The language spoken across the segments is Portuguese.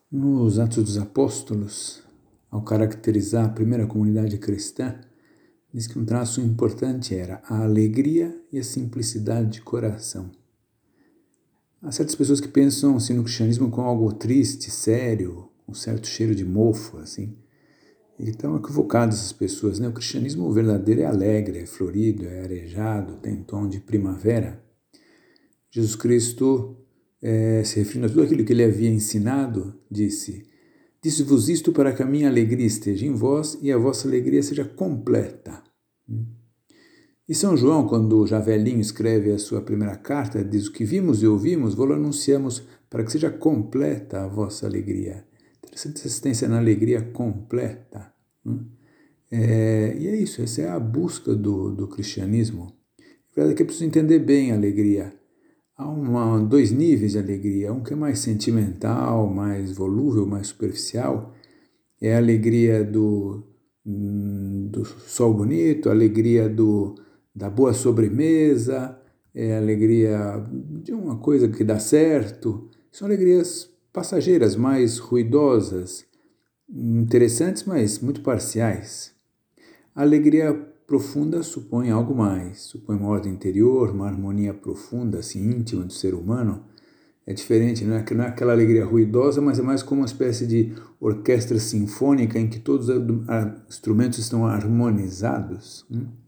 Nos Atos dos Apóstolos, ao caracterizar a primeira comunidade cristã, diz que um traço importante era a alegria e a simplicidade de coração. Há certas pessoas que pensam assim, no cristianismo como algo triste, sério, um certo cheiro de mofo, assim. E estão equivocadas essas pessoas, né? O cristianismo verdadeiro é alegre, é florido, é arejado, tem tom de primavera. Jesus Cristo, se referindo a tudo aquilo que ele havia ensinado, disse-vos isto para que a minha alegria esteja em vós e a vossa alegria seja completa. E São João, quando já velhinho escreve a sua primeira carta, diz: o que vimos e ouvimos, vos anunciamos para que seja completa a vossa alegria. Interessante essa assistência na alegria completa. E é isso, essa é a busca do cristianismo. A verdade é que é preciso entender bem a alegria. Há dois níveis de alegria, um que é mais sentimental, mais volúvel, mais superficial, é a alegria do sol bonito, a alegria da boa sobremesa, é a alegria de uma coisa que dá certo. São alegrias passageiras, mais ruidosas, interessantes, mas muito parciais. A alegria profunda supõe algo mais, supõe uma ordem interior, uma harmonia profunda, assim, íntima do ser humano. É diferente, não é aquela alegria ruidosa, mas é mais como uma espécie de orquestra sinfônica em que todos os instrumentos estão harmonizados.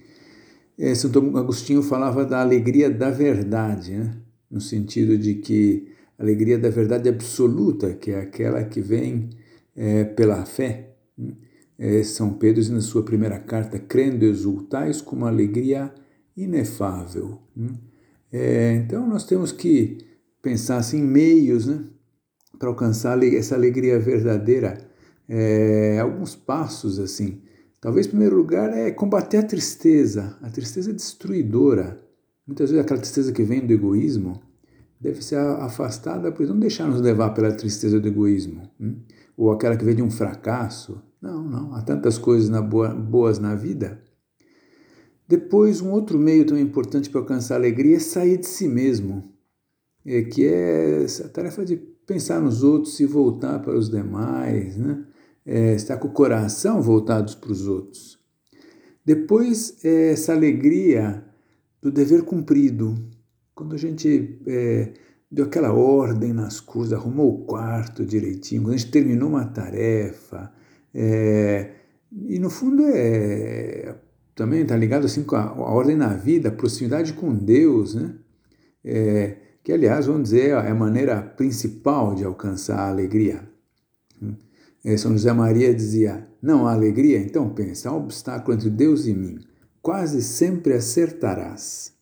Santo Agostinho falava da alegria da verdade, né? No sentido de que a alegria da verdade absoluta, que é aquela que vem pela fé. São Pedro diz na sua primeira carta: crendo exultais com uma alegria inefável. Então nós temos que pensar assim, em meios, né, para alcançar essa alegria verdadeira. Alguns passos assim. Talvez, em primeiro lugar, é combater a tristeza destruidora. Muitas vezes aquela tristeza que vem do egoísmo deve ser afastada, por não deixar nos levar pela tristeza do egoísmo, ou aquela que vem de um fracasso. Não, há tantas coisas boas na vida. Depois, um outro meio também importante para alcançar a alegria é sair de si mesmo, que é a tarefa de pensar nos outros e voltar para os demais, né? Estar com o coração voltados para os outros. Depois, essa alegria do dever cumprido. Quando a gente deu aquela ordem nas coisas, arrumou o quarto direitinho, quando a gente terminou uma tarefa, e no fundo também está ligado assim com a ordem na vida, a proximidade com Deus, né? Que aliás, vamos dizer, é a maneira principal de alcançar a alegria. São José Maria dizia: não há alegria? Então pensa, há um obstáculo entre Deus e mim, quase sempre acertarás.